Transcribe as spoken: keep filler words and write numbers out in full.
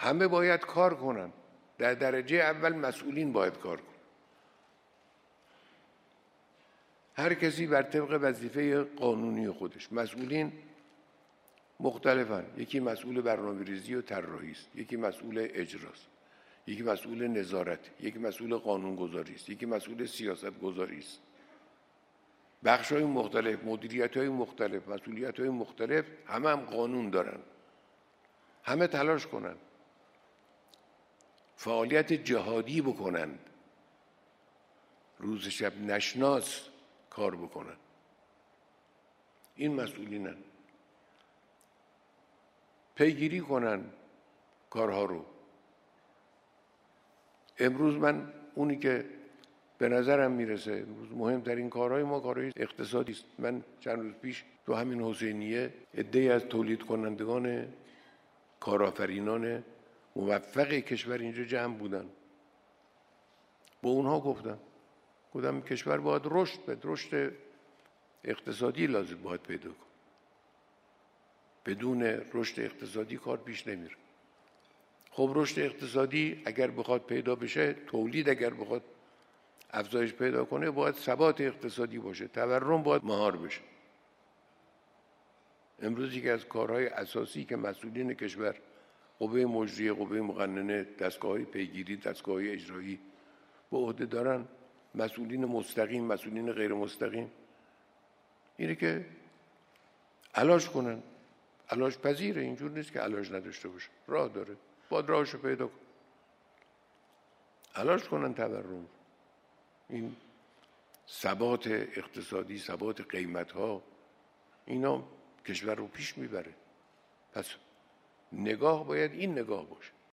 همه باید کار کنن. در درجه اول مسئولین باید کار کنن. هر کسی بر طبق وظیفه قانونی خودش. مسئولین مختلفن. یکی مسئول برنامه‌ریزی و طراحی است، یکی مسئول اجراست، یکی مسئول نظارت، یکی مسئول قانونگذاری است، یکی مسئول سیاست گذاری است. بخش‌های مختلف، مدیریت‌های مختلف، مسئولیت‌های مختلف، همه هم قانون دارن. همه تلاش کنن، فعالیت جهادی بکنن، روز شب نشناس کار بکنن. این مسئولینن. پیگیری کنن کارها رو. امروز من اونی که به نظرم میرسه امروز مهمترین کارهای ما کارهای اقتصادی است. من چند روز پیش تو همین حسینیه عده‌ای از تولید کنندگان کارآفرینان موفق کشور اینجا جمع بودن. با اونها گفتم گفتم کشور باید رشد بده، رشد اقتصادی لازم باید پیدا کنه. بدون رشد اقتصادی کار پیش نمیره. خب رشد اقتصادی اگر بخواد پیدا بشه، تولید اگر بخواد افزایش پیدا کنه، باید ثبات اقتصادی باشه، تورم باید مهار بشه. امروز یکی از کارهای اساسی که مسئولین کشور، قوه مجریه، قوه مقننه، دستگاه‌های پیگیری، دستگاه‌های اجرایی به عهده دارن، مسئولین مستقیم، مسئولین غیر مستقیم، اینه که علاج کنن. علاج پذیره، اینجور نیست که علاج نداشته باشه، راه داره، باید راهشو پیدا کن. علاج کنن تورم. این ثبات اقتصادی، ثبات قیمت‌ها، اینا کشور رو پیش میبره. پس نگاه باید این نگاه باشه.